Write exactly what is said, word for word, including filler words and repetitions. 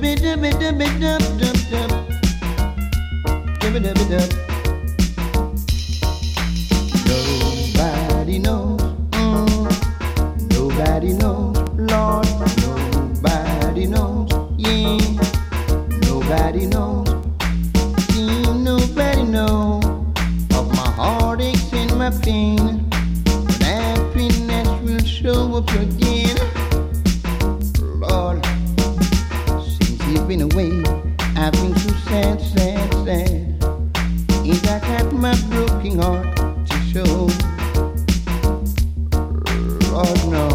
Nobody knows, mm, nobody knows, Lord, nobody knows, yeah, nobody knows, yeah, nobody knows of my heartaches and my pain. But happiness will show up again, Lord. Since you've been away, I've been so sad, sad, sad. Ain't I got my broken heart to show? Lord, no.